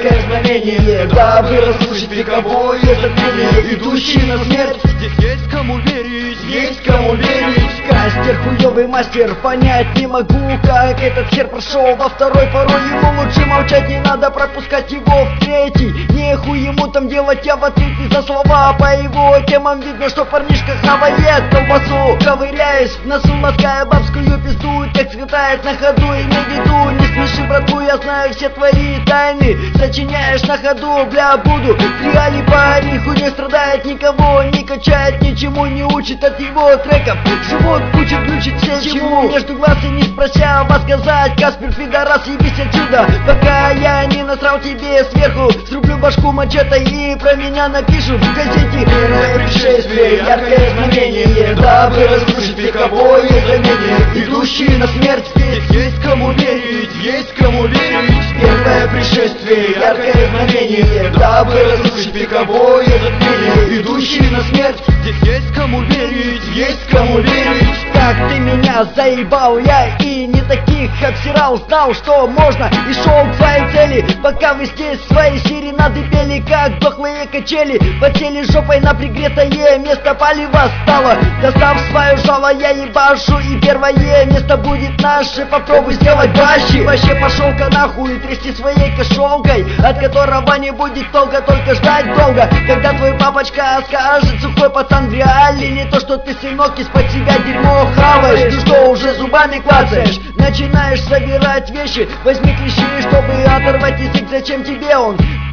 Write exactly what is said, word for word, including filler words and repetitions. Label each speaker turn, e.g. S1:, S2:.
S1: яркое знамение, дабы разрушить вековое затмение, идущий на смерть.
S2: Здесь есть кому верить,
S1: есть кому верить. Кастер, хуёвый мастер, понять не могу, как этот хер прошел во второй. Порой ему лучше молчать, не надо пропускать его в третий. Нехуй ему там делать, я в ответе за слова. По его темам видно, что парнишка хавает колбасу. Ковыряясь в носу, лаская бабскую пизду, текст хватает на ходу, имей в виду, не смеши, братку, я знаю все твои тайны. Сочиняешь на ходу, бля, буду в реале парень, хуйней страдает, никого не качает, ничему не учит от его треков. Живот учит, ключит все чему. Между глаз и не спрося вас сказать, Каспер, пидорас, ебись отсюда, пока я не насрал тебе сверху. Срублю башку мачете и про меня напишут в газете. Первое пришествие, яркое знамение, дабы разрушить вековое затмение, идущий на смерть.
S2: здесь есть кому верить, есть кому верить.
S1: Первое пришествие, яркое знамение, дабы разрушить вековое затмение, идущий на смерть.
S2: Здесь есть кому верить,
S1: Есть кому верить. Как ты меня заебал, я и не таких обсирал. Знал, что можно, и шел к своей цели, пока вы здесь свои серенады пели, как дохлые качели. Подсели жопой на пригретое место, палево стало. Достав свое жало, я ебашу, и первое место будет наше. Попробуй сделать бащи. Вообще пошел-ка нахуй трясти своей кошелкой, от которого не будет толка, только ждать долго. Когда твой папочка скажет, сухой пацан в реале не то, что ты, сынок, из-под себя дерьмо хаваешь. Ты что, уже зубами клацаешь? Начинаешь собирать вещи, возьми клещи, чтобы оторвать язык, зачем тебе он?